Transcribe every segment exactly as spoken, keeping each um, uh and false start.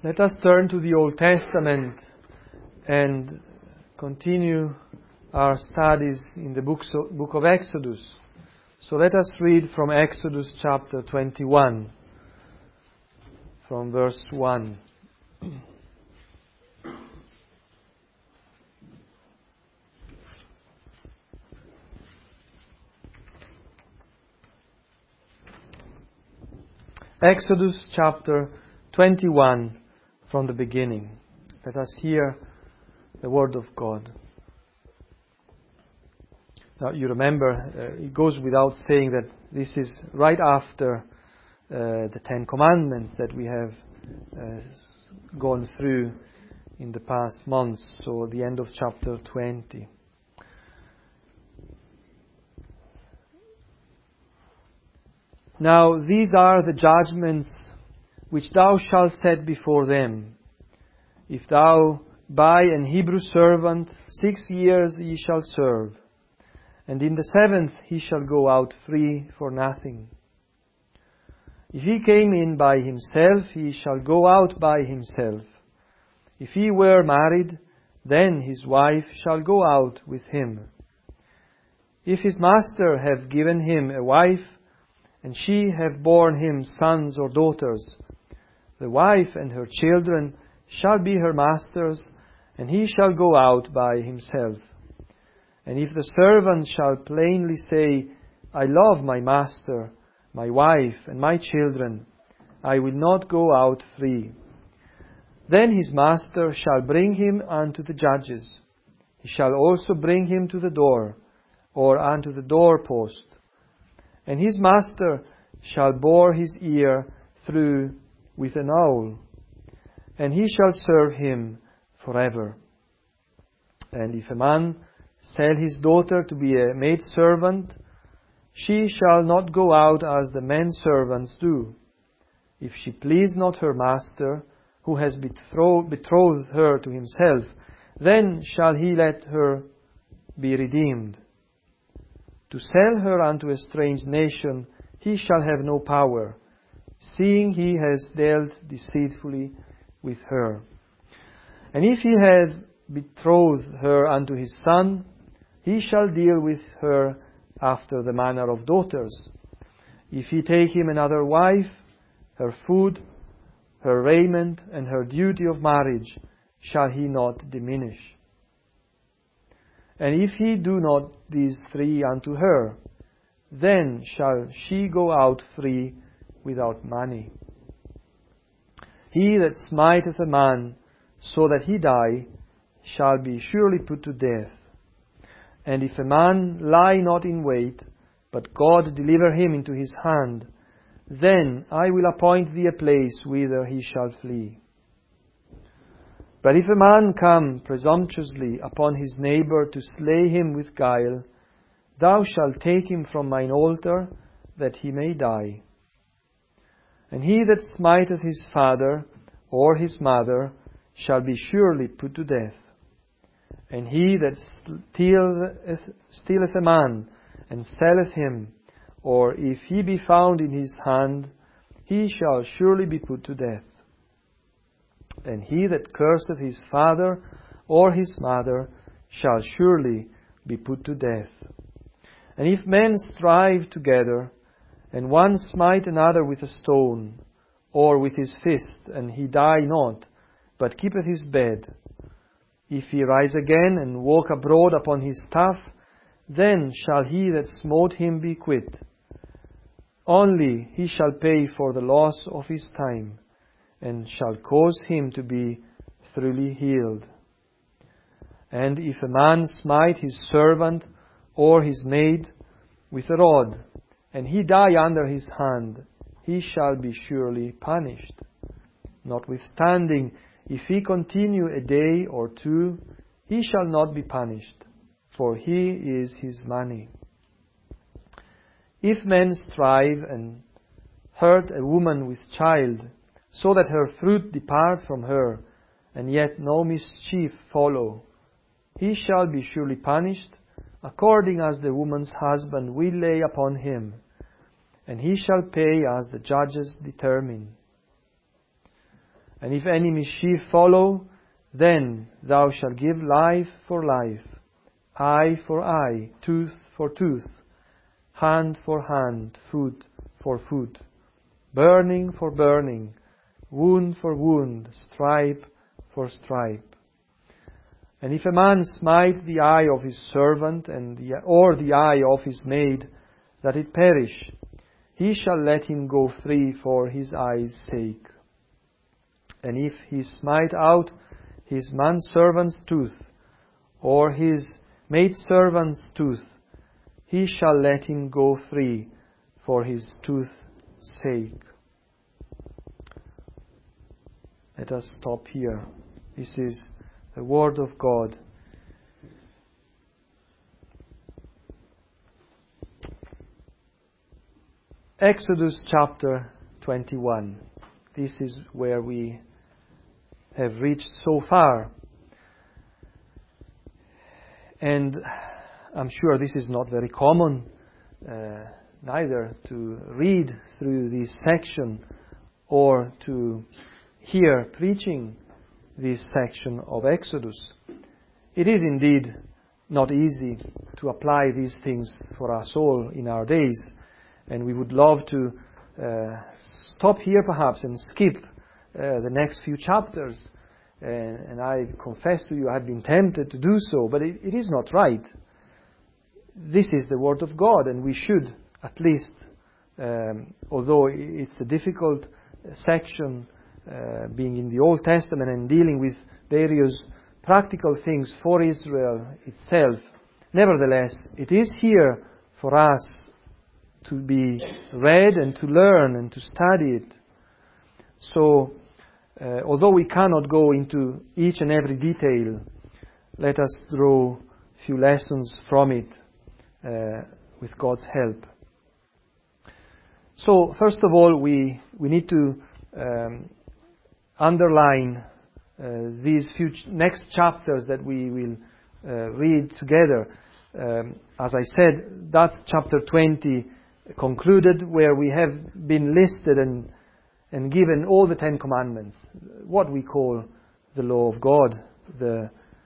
Let us turn to the Old Testament and continue our studies in the books of, book of Exodus. So let us read from Exodus chapter twenty-one, from verse one. Exodus chapter twenty-one, from the beginning. Let us hear the word of God. Now you remember, uh, it goes without saying that this is right after uh, the Ten Commandments that we have uh, gone through in the past months, so the end of chapter twenty. Now these are the judgments which thou shalt set before them. If thou buy an Hebrew servant, six years he shall serve, and in the seventh he shall go out free for nothing. If he came in by himself, he shall go out by himself. If he were married, then his wife shall go out with him. If his master have given him a wife, and she have borne him sons or daughters, the wife and her children shall be her master's, and he shall go out by himself. And if the servant shall plainly say, I love my master, my wife, and my children, I will not go out free. Then his master shall bring him unto the judges. He shall also bring him to the door, or unto the doorpost. And his master shall bore his ear through with an awl, and he shall serve him forever. And if a man sell his daughter to be a maidservant, she shall not go out as the men servants do. If she please not her master, who has betrothed her to himself, then shall he let her be redeemed. To sell her unto a strange nation, he shall have no power, seeing he has dealt deceitfully with her. And if he hath betrothed her unto his son, he shall deal with her after the manner of daughters. If he take him another wife, her food, her raiment, and her duty of marriage shall he not diminish. And if he do not these three unto her, then shall she go out free without money. He that smiteth a man so that he die shall be surely put to death. And if a man lie not in wait, but God deliver him into his hand, then I will appoint thee a place whither he shall flee. But if a man come presumptuously upon his neighbor to slay him with guile, thou shalt take him from mine altar, that he may die. And he that smiteth his father or his mother shall be surely put to death. And he that stealeth, stealeth a man and selleth him, or if he be found in his hand, he shall surely be put to death. And he that curseth his father or his mother shall surely be put to death. And if men strive together, and one smite another with a stone, or with his fist, and he die not, but keepeth his bed, if he rise again and walk abroad upon his staff, then shall he that smote him be quit. Only he shall pay for the loss of his time, and shall cause him to be thoroughly healed. And if a man smite his servant or his maid with a rod, and he die under his hand, he shall be surely punished. Notwithstanding, if he continue a day or two, he shall not be punished, for he is his money. If men strive and hurt a woman with child, so that her fruit depart from her, and yet no mischief follow, he shall be surely punished, according as the woman's husband will lay upon him, and he shall pay as the judges determine. And if any mischief follow, then thou shalt give life for life, eye for eye, tooth for tooth, hand for hand, foot for foot, burning for burning, wound for wound, stripe for stripe. And if a man smite the eye of his servant, and the, or the eye of his maid, that it perish, he shall let him go free for his eye's sake. And if he smite out his manservant's tooth, or his maidservant's tooth, he shall let him go free for his tooth's sake. Let us stop here. This is the Word of God. Exodus chapter twenty-one. This is where we have reached so far. And I'm sure this is not very common, uh, neither to read through this section or to hear preaching this section of Exodus. It is indeed not easy to apply these things for us all in our days, and we would love to uh, stop here perhaps and skip uh, the next few chapters. And, and I confess to you, I've been tempted to do so, but it, it is not right. This is the Word of God, and we should at least, um, although it's a difficult section, uh, being in the Old Testament and dealing with various practical things for Israel itself, nevertheless, it is here for us to be read and to learn and to study it. So, uh, although we cannot go into each and every detail, let us draw a few lessons from it uh, with God's help. So, first of all, we, we need to um, underline uh, these few ch- next chapters that we will uh, read together. Um, as I said, that's chapter twenty concluded, where we have been listed and and given all the Ten Commandments, what we call the law of God, the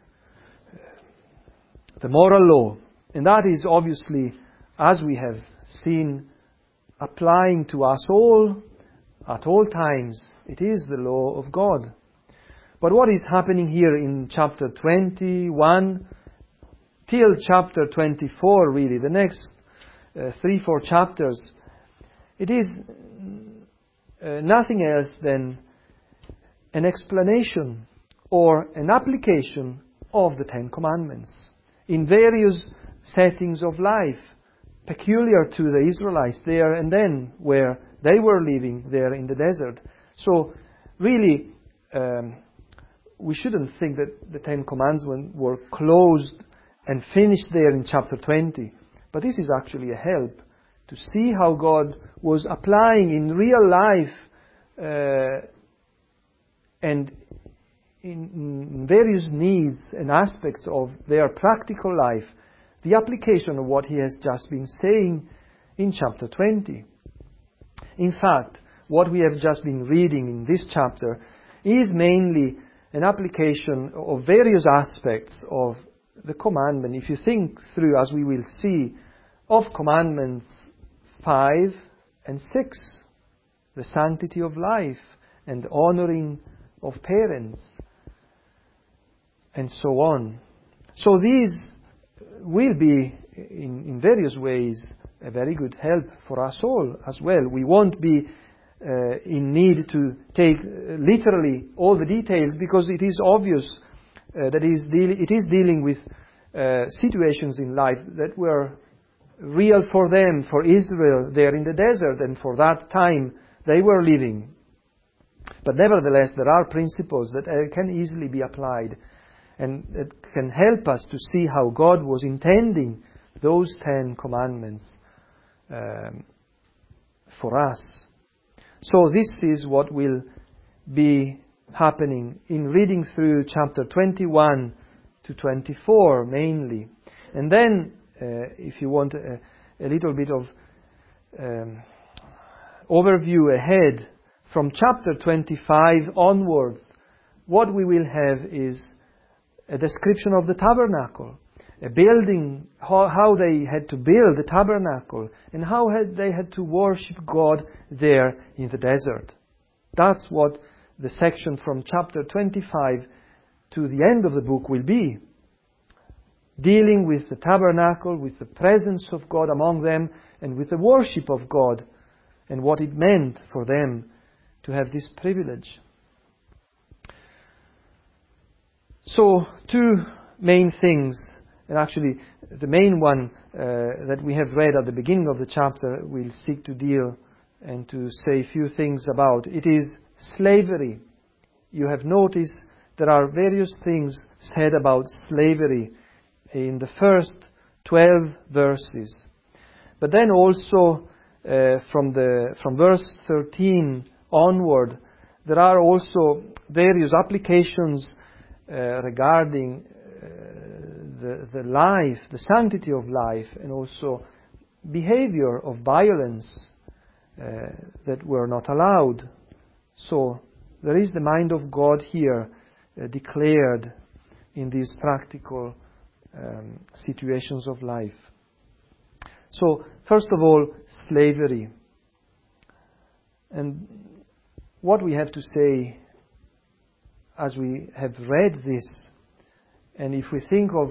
the moral law. And that is obviously, as we have seen, applying to us all at all times. It is the law of God. But what is happening here in chapter twenty-one till chapter twenty-four, really, the next uh, three, four chapters, it is uh, nothing else than an explanation or an application of the Ten Commandments in various settings of life, peculiar to the Israelites there and then, where they were living there in the desert. So, really, um, we shouldn't think that the Ten Commandments were closed and finished there in chapter twenty. But this is actually a help to see how God was applying in real life uh, and in, in various needs and aspects of their practical life, the application of what He has just been saying in chapter twenty. In fact, what we have just been reading in this chapter is mainly an application of various aspects of the commandment. If you think through, as we will see, of commandments five and six, the sanctity of life and honoring of parents, and so on. So these will be, in, in various ways, a very good help for us all as well. We won't be uh, in need to take uh, literally all the details, because it is obvious uh, that it is, deal- it is dealing with uh, situations in life that were real for them, for Israel there in the desert, and for that time they were living. But nevertheless, there are principles that uh, can easily be applied, and it can help us to see how God was intending those Ten Commandments um, for us. So this is what will be happening in reading through chapter twenty-one to twenty-four mainly. And then, uh, if you want a, a little bit of um, overview ahead, from chapter twenty-five onwards, what we will have is a description of the tabernacle, a building, how, how they had to build the tabernacle, and how had they had to worship God there in the desert. That's what the section from chapter twenty-five to the end of the book will be. Dealing with the tabernacle, with the presence of God among them, and with the worship of God, and what it meant for them to have this privilege. So, two main things, and actually the main one uh, that we have read at the beginning of the chapter, we'll seek to deal and to say a few things about. It is slavery. You have noticed there are various things said about slavery in the first twelve verses. But then also uh, from the from verse thirteen onward, there are also various applications uh, regarding uh, the, the life, the sanctity of life, and also behavior of violence uh, that were not allowed. So there is the mind of God here uh, declared in these practical um, situations of life. So, first of all, slavery. And what we have to say as we have read this, and if we think of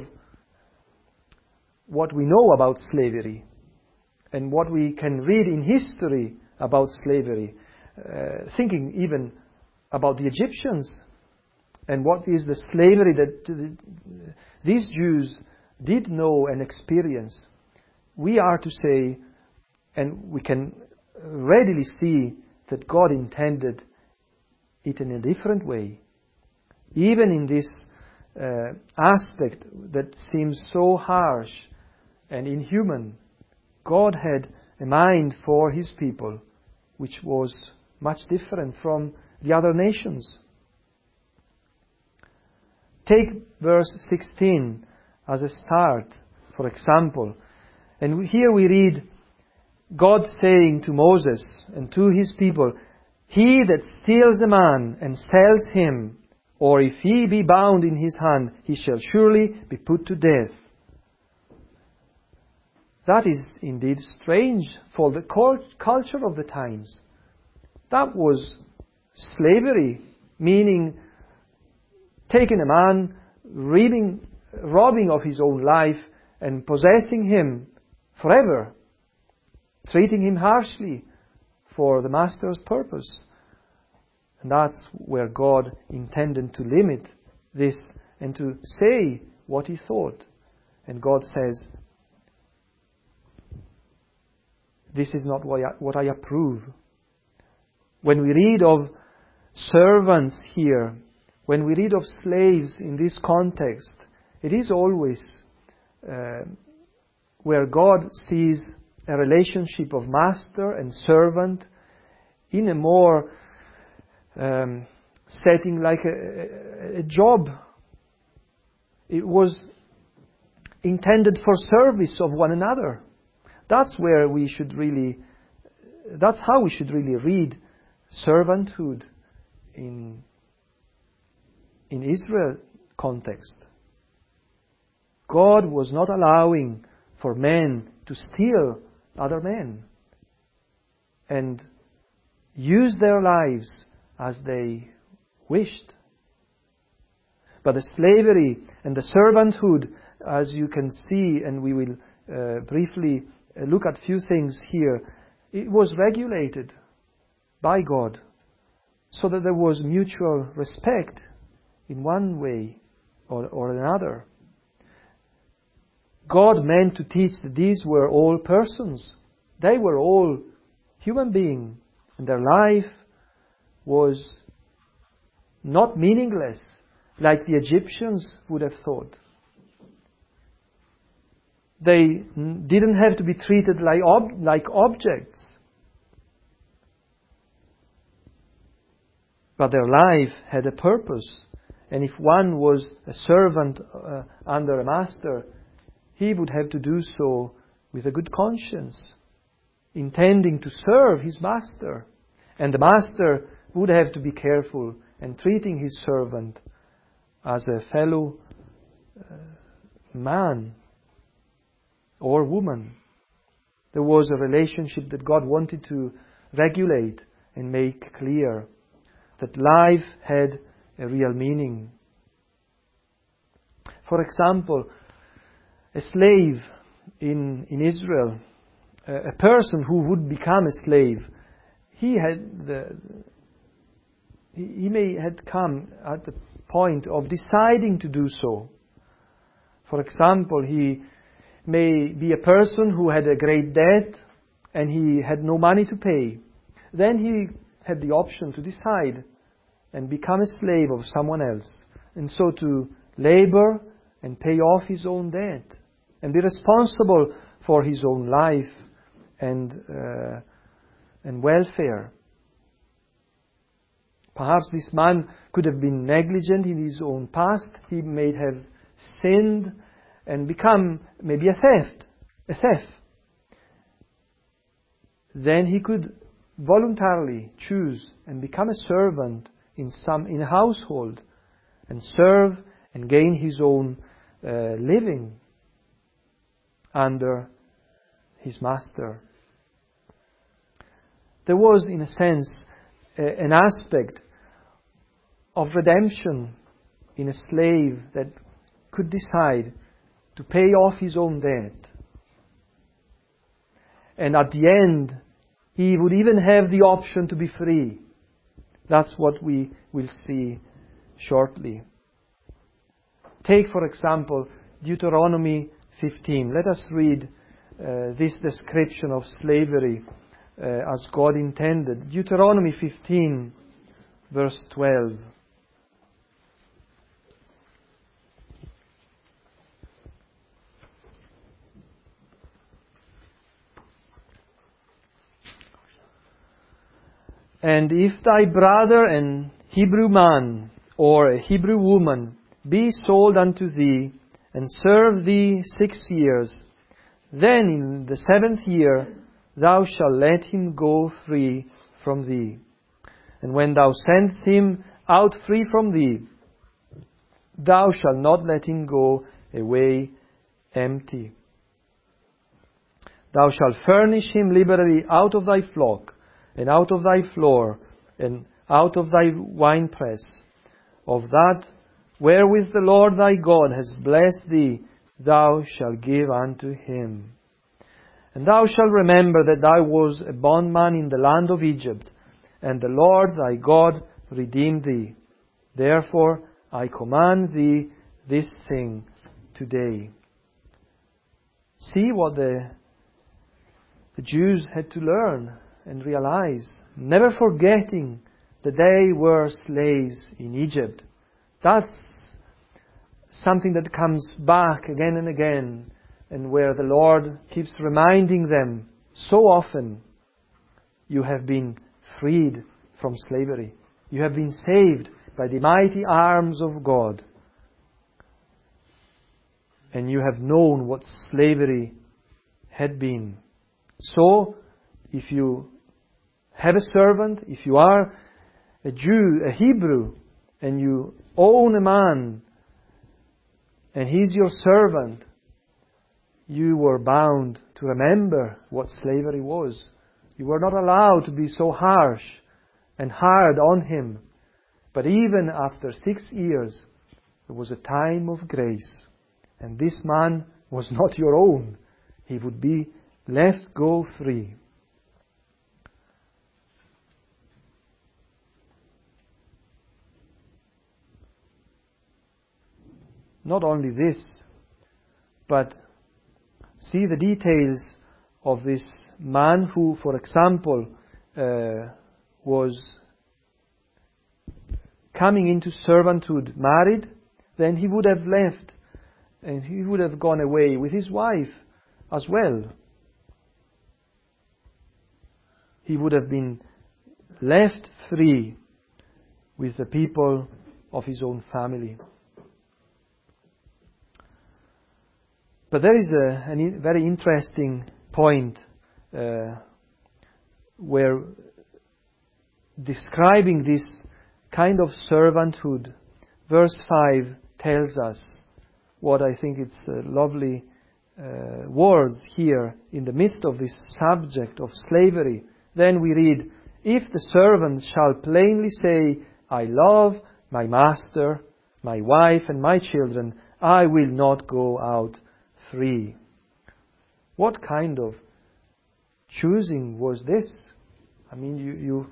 what we know about slavery, and what we can read in history about slavery, uh, thinking even about the Egyptians, and what is the slavery that these Jews did know and experience, we are to say, and we can readily see, that God intended it in a different way. Even in this uh, aspect that seems so harsh and inhuman, God had a mind for His people which was much different from the other nations. Take verse sixteen as a start, for example. And here we read God saying to Moses and to His people, "He that steals a man and sells him, or if he be bound in his hand, he shall surely be put to death." That is indeed strange for the culture of the times. That was slavery, meaning taking a man, robbing, robbing of his own life, and possessing him forever, treating him harshly for the master's purpose. And that's where God intended to limit this and to say what He thought. And God says, this is not what I, what I approve. When we read of servants here, when we read of slaves in this context, it is always uh, where God sees a relationship of master and servant in a more um, setting like a, a, a job. It was intended for service of one another. That's where we should really, that's how we should really read servanthood in, in Israel context. God was not allowing for men to steal other men and use their lives as they wished. But the slavery and the servanthood, as you can see, and we will uh, briefly uh, look at few things here, it was regulated by God so that there was mutual respect in one way or, or another. God meant to teach that these were all persons. They were all human beings. And their life was not meaningless like the Egyptians would have thought. They didn't have to be treated like, ob- like objects. But their life had a purpose. And if one was a servant uh, under a master, he would have to do so with a good conscience, intending to serve his master. And the master would have to be careful in treating his servant as a fellow uh, man or woman. There was a relationship that God wanted to regulate and make clear, that life had a real meaning. For example, a slave in, in Israel, a, a person who would become a slave, he had the, he, he may had come at the point of deciding to do so. For example, he may be a person who had a great debt and he had no money to pay. Then he had the option to decide and become a slave of someone else, and so to labor and pay off his own debt and be responsible for his own life and uh, and welfare. Perhaps this man could have been negligent in his own past. He may have sinned and become maybe a theft, a thief. Then he could voluntarily choose and become a servant in some in a household and serve and gain his own uh, living under his master. There was, in a sense, uh, an aspect of redemption in a slave that could decide to pay off his own debt. And at the end, he would even have the option to be free. That's what we will see shortly. Take, for example, Deuteronomy fifteen. Let us read uh, this description of slavery uh, as God intended. Deuteronomy fifteen, verse twelve. And if thy brother an Hebrew man or a Hebrew woman be sold unto thee, and serve thee six years, then in the seventh year thou shalt let him go free from thee. And when thou sendest him out free from thee, thou shalt not let him go away empty. Thou shalt furnish him liberally out of thy flock, and out of thy floor, and out of thy winepress, of that wherewith the Lord thy God has blessed thee, thou shalt give unto him. And thou shalt remember that thou wast a bondman in the land of Egypt, and the Lord thy God redeemed thee. Therefore I command thee this thing today. See what the, the Jews had to learn and realize, never forgetting that they were slaves in Egypt. That's something that comes back again and again, and where the Lord keeps reminding them so often, you have been freed from slavery. You have been saved by the mighty arms of God. And you have known what slavery had been. So, if you have a servant, if you are a Jew, a Hebrew, and you own a man, and he's your servant, you were bound to remember what slavery was. You were not allowed to be so harsh and hard on him. But even after six years, there was a time of grace. And this man was not your own. He would be let go free. Not only this, but see the details of this man who, for example, uh, was coming into servanthood married, then he would have left and he would have gone away with his wife as well. He would have been left free with the people of his own family. But there is a, a very interesting point uh, where describing this kind of servanthood, verse five tells us what I think it's uh, lovely uh, words here in the midst of this subject of slavery. Then we read, "If the servant shall plainly say, I love my master, my wife and my children, I will not go out free." What kind of choosing was this? I mean, you, you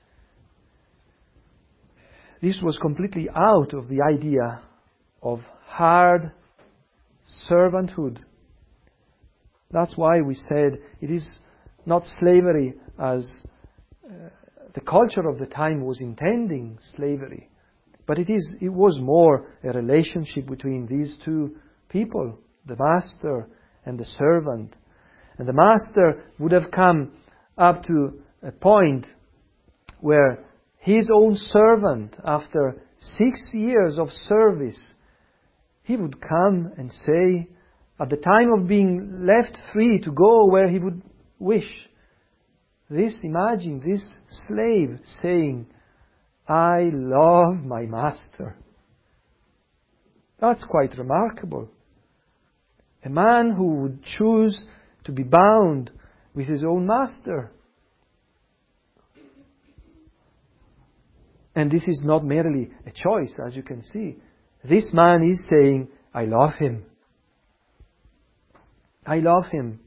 this was completely out of the idea of hard servanthood. That's why we said it is not slavery as uh, the culture of the time was intending slavery, but it is it was more a relationship between these two people, the master and the servant. And the master would have come up to a point where his own servant, after six years of service, he would come and say, at the time of being left free to go where he would wish, this, imagine this slave saying, "I love my master." That's quite remarkable. A man who would choose to be bound with his own master. And this is not merely a choice, as you can see. This man is saying, "I love him. I love him."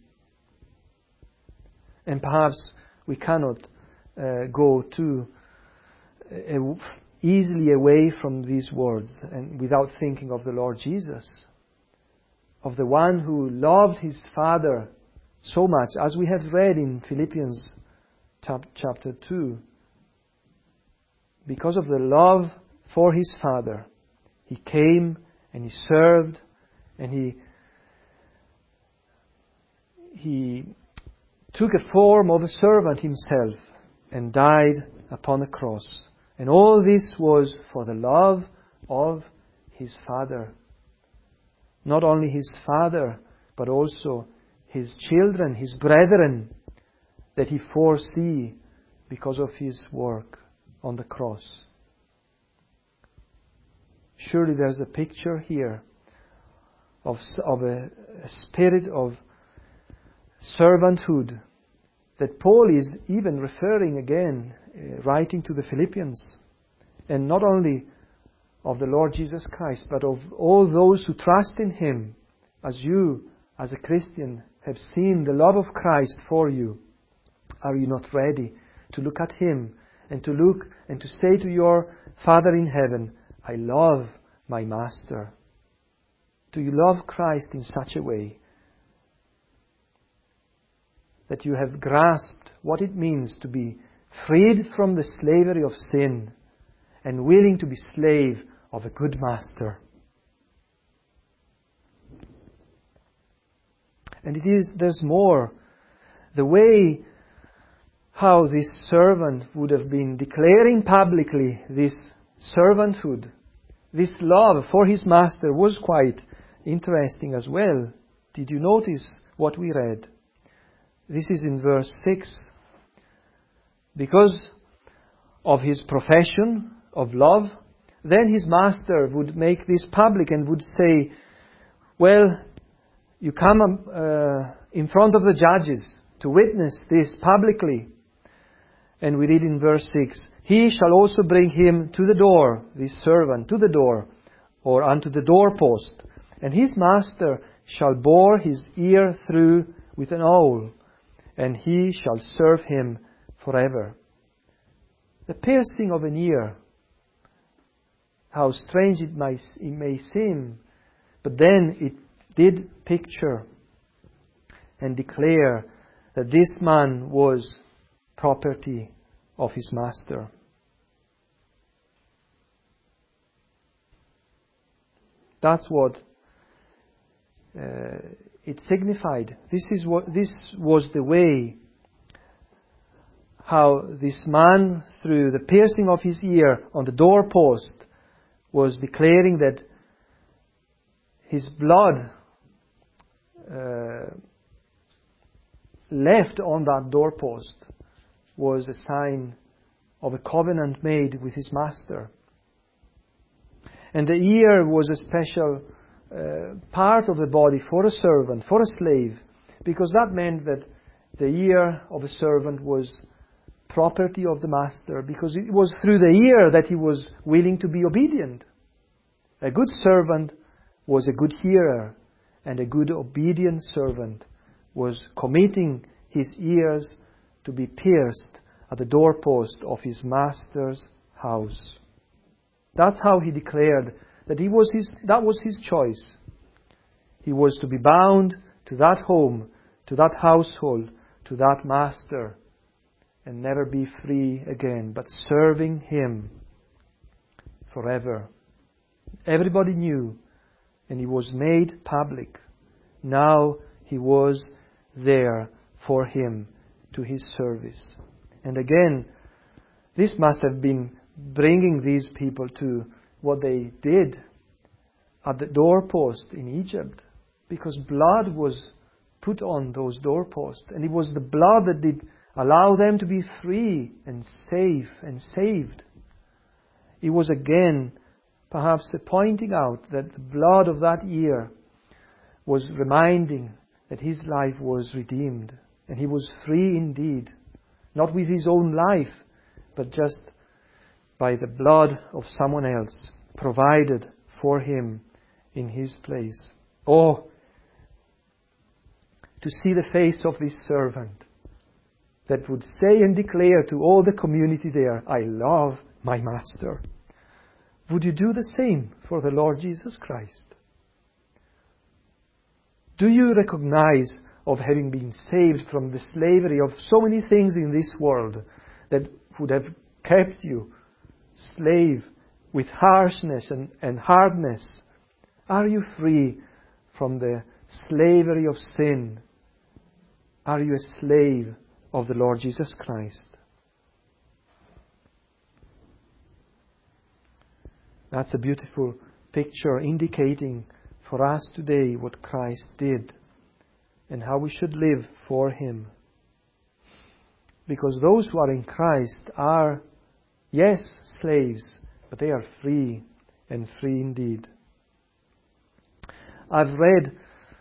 And perhaps we cannot uh, go too uh, easily away from these words and without thinking of the Lord Jesus, of the one who loved his Father so much, as we have read in Philippians chapter two. Because of the love for his Father, he came and he served and he he took a form of a servant himself and died upon a cross. And all this was for the love of his Father. Not only his Father, but also his children, his brethren, that he foresee because of his work on the cross. Surely there's a picture here of, of a, a spirit of servanthood that Paul is even referring again, uh, writing to the Philippians. And not only of the Lord Jesus Christ, but of all those who trust in him, as you, as a Christian, have seen the love of Christ for you. Are you not ready to look at him and to look and to say to your Father in heaven, "I love my Master"? Do you love Christ in such a way that you have grasped what it means to be freed from the slavery of sin and willing to be slave of a good master? And it is, there's more. The way how this servant would have been declaring publicly this servanthood, this love for his master, was quite interesting as well. Did you notice what we read? This is in verse six. Because of his profession of love, then his master would make this public and would say, "Well, you come uh, in front of the judges to witness this publicly." And we read in verse six, "He shall also bring him to the door," this servant, "to the door, or unto the doorpost. And his master shall bore his ear through with an awl, and he shall serve him forever." The piercing of an ear, how strange it may, it may seem, but then it did picture and declare that this man was property of his master. That's what uh, it signified. This is what this was the way how this man, through the piercing of his ear on the doorpost, was declaring that his blood uh, left on that doorpost was a sign of a covenant made with his master. And the ear was a special uh, part of the body for a servant, for a slave, because that meant that the ear of a servant was property of the master, because it was through the ear that he was willing to be obedient. A good servant was a good hearer, and a good obedient servant was committing his ears to be pierced at the doorpost of his master's house. That's how he declared that he was his, that was his choice. He was to be bound to that home, to that household, to that master, and never be free again, but serving him forever. Everybody knew, and he was made public. Now he was there for him, to his service. And again, this must have been bringing these people to what they did at the doorpost in Egypt, because blood was put on those doorposts, and it was the blood that did allow them to be free and safe and saved. It was again perhaps pointing out that the blood of that ear was reminding that his life was redeemed, and he was free indeed, not with his own life, but just by the blood of someone else provided for him in his place. Oh, to see the face of this servant that would say and declare to all the community there, I love my master. Would you do the same for the Lord Jesus Christ? Do you recognize of having been saved from the slavery of so many things in this world that would have kept you slave with harshness and, and hardness? Are you free from the slavery of sin? Are you a slave of the Lord Jesus Christ? That's a beautiful picture indicating for us today what Christ did and how we should live for Him. Because those who are in Christ are, yes, slaves, but they are free, and free indeed. I've read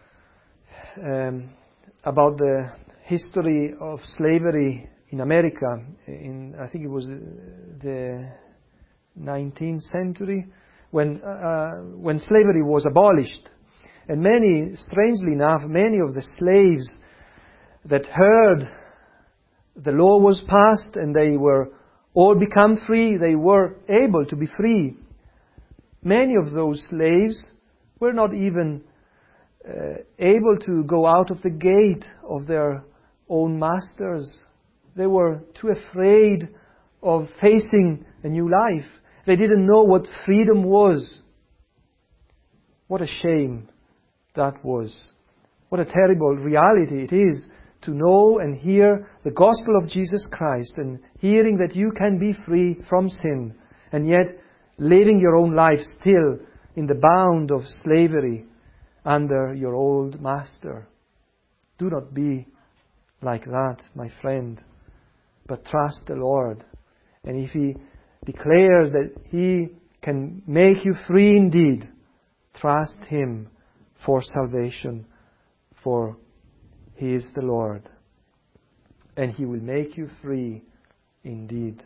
um, about the history of slavery in America in, I think it was the nineteenth century, when uh, when slavery was abolished. And many, strangely enough, many of the slaves that heard the law was passed and they were all become free, they were able to be free. Many of those slaves were not even uh, able to go out of the gate of their own masters. They were too afraid of facing a new life. They didn't know what freedom was. What a shame that was. What a terrible reality it is to know and hear the gospel of Jesus Christ, and hearing that you can be free from sin, and yet living your own life still in the bound of slavery under your old master. Do not be like that, my friend, but trust the Lord. And if He declares that He can make you free indeed, trust Him for salvation, for He is the Lord, and He will make you free indeed.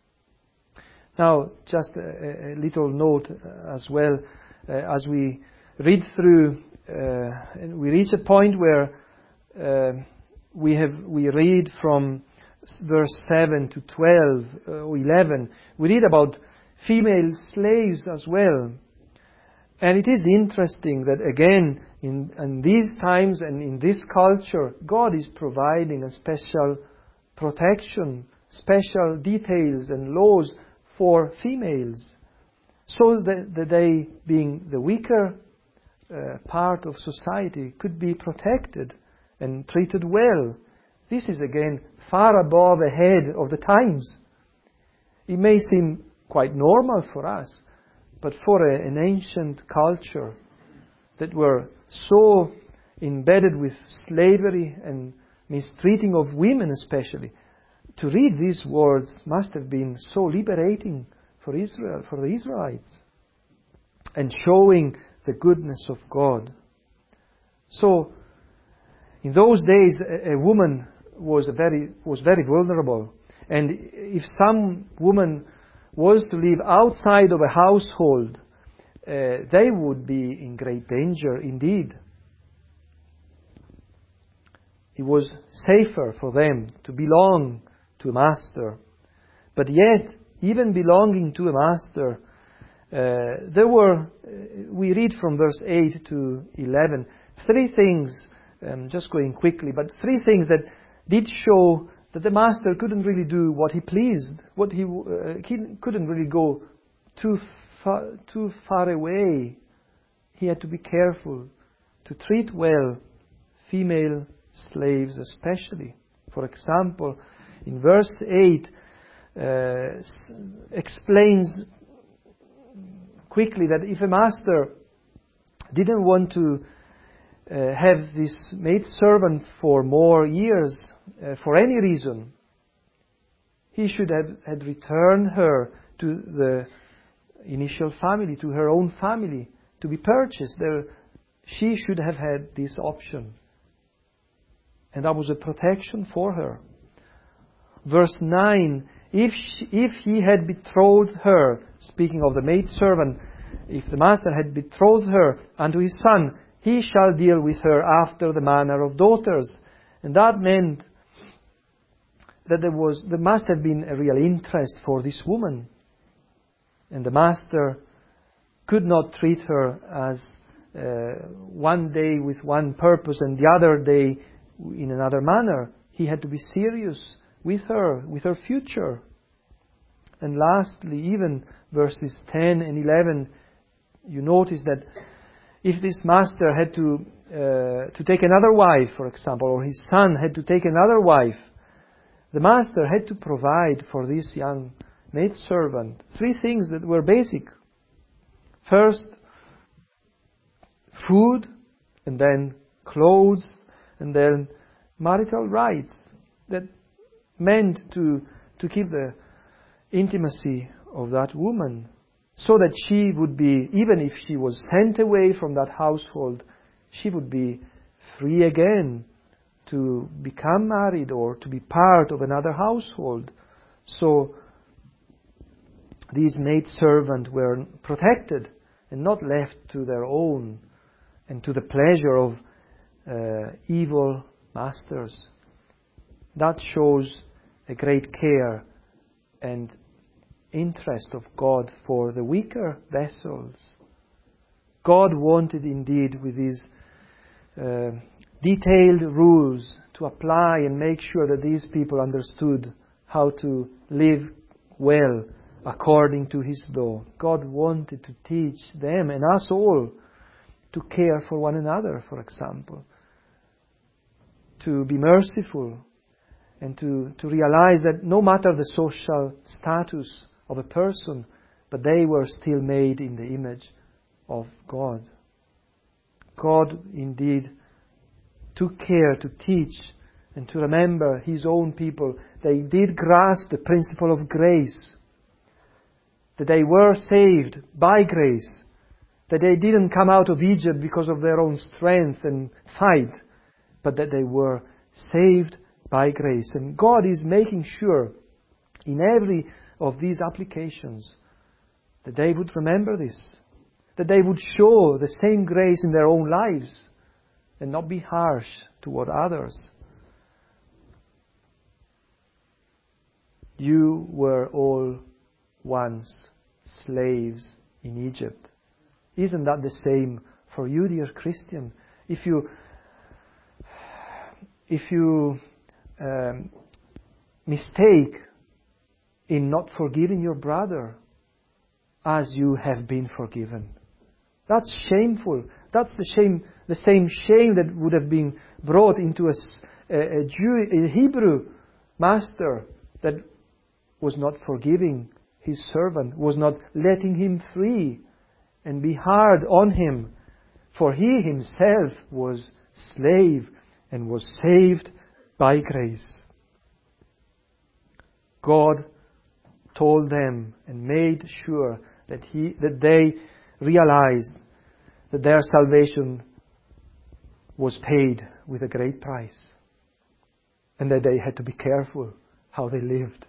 Now, just a, a little note as well, uh, as we read through, uh, and we reach a point where uh, we have we read from verse seven to twelve uh, or eleven. We read about female slaves as well. And it is interesting that again, in, in these times and in this culture, God is providing a special protection, special details and laws for females, so that, that they, being the weaker uh, part of society, could be protected and treated well. This is again far above ahead of the times. It may seem quite normal for us, but for a, an ancient culture that were so embedded with slavery and mistreating of women especially, to read these words must have been so liberating for Israel, for the Israelites, and showing the goodness of God. So, in those days, a, a woman was a very was very vulnerable, and if some woman was to live outside of a household, uh, they would be in great danger indeed. It was safer for them to belong to a master. But yet, even belonging to a master, uh, there were, uh, we read from verse eight to eleven, three things, um, just going quickly, but three things that did show that the master couldn't really do what he pleased, what he, uh, he couldn't really go too far, too far away. He had to be careful to treat well female slaves especially. For example, in verse eight, uh, explains quickly that if a master didn't want to uh, have this maidservant for more years, uh, for any reason, he should have had returned her to the initial family, to her own family, to be purchased. There, she should have had this option. And that was a protection for her. Verse nine, if she, if he had betrothed her, speaking of the maidservant, if the master had betrothed her unto his son, he shall deal with her after the manner of daughters. And that meant that there was, there must have been a real interest for this woman. And the master could not treat her as uh, one day with one purpose and the other day in another manner. He had to be serious with her, with her future. And lastly, even verses ten and eleven, you notice that if this master had to uh, to take another wife, for example, or his son had to take another wife, the master had to provide for this young maidservant three things that were basic. First, food, and then clothes, and then marital rights that meant to to keep the intimacy of that woman, so that she would be, even if she was sent away from that household, she would be free again to become married or to be part of another household. So these maidservants were protected and not left to their own and to the pleasure of uh, evil masters. That shows a great care and interest of God for the weaker vessels. God wanted indeed with these uh, detailed rules to apply and make sure that these people understood how to live well according to His law. God wanted to teach them and us all to care for one another, for example, to be merciful, and to, to realize that no matter the social status of a person, but they were still made in the image of God. God indeed took care to teach and to remember His own people. They did grasp the principle of grace, that they were saved by grace, that they didn't come out of Egypt because of their own strength and fight, but that they were saved by grace. And God is making sure in every of these applications that they would remember this, that they would show the same grace in their own lives and not be harsh toward others. You were all once slaves in Egypt. Isn't that the same for you, dear Christian? If you if you um, mistake in not forgiving your brother as you have been forgiven, that's shameful. That's the shame, the same shame that would have been brought into a, a, a Jew, a Hebrew master that was not forgiving his servant, was not letting him free and be hard on him, for he himself was slave and was saved by grace. God told them and made sure that he that they realized that their salvation was paid with a great price, and that they had to be careful how they lived.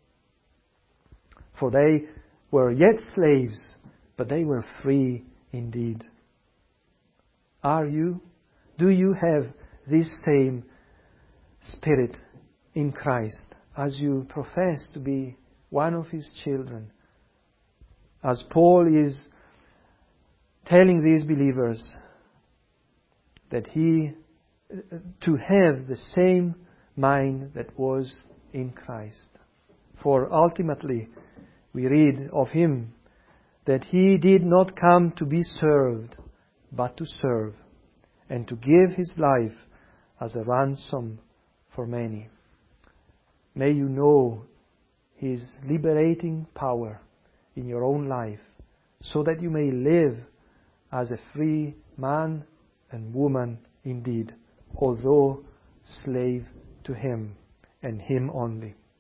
For they were yet slaves, but they were free indeed. Are you? Do you have this same spirit in Christ as you profess to be one of His children? As Paul is telling these believers that he to have the same mind that was in Christ. For ultimately we read of Him that He did not come to be served, but to serve, and to give His life as a ransom for many. May you know His liberating power in your own life, so that you may live as a free man and woman indeed, although slave to Him and Him only.